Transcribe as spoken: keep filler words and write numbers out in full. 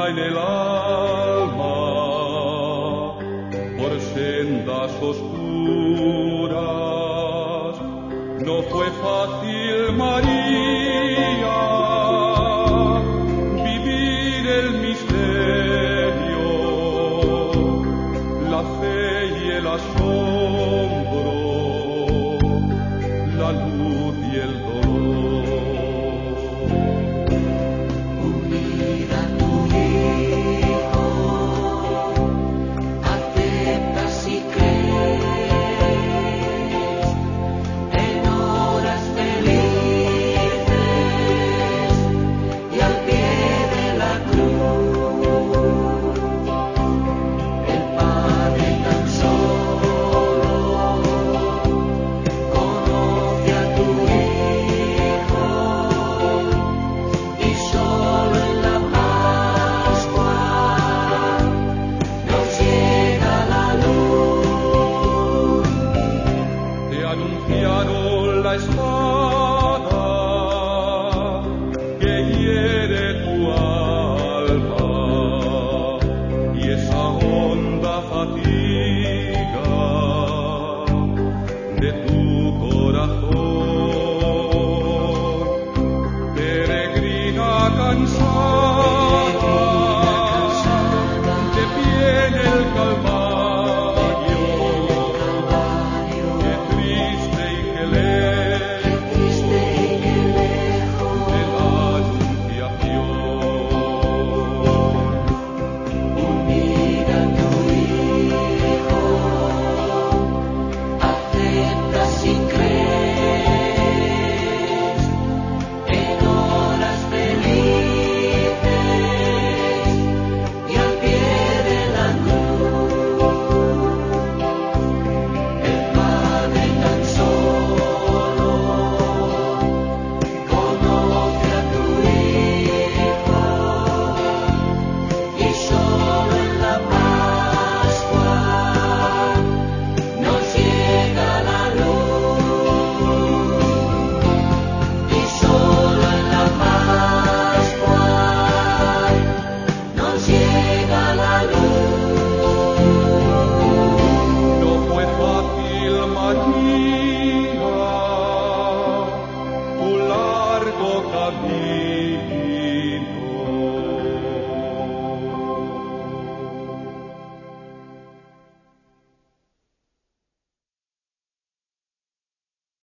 en el alma por sendas oscuras. No fue fácil, María, vivir el misterio, la fe y el asombro, la luz y el dolor. Anunciaron la espada que hiere tu alma y esa honda fatiga de tu corazón, peregrina cansada, de pie en el Calvario. Camino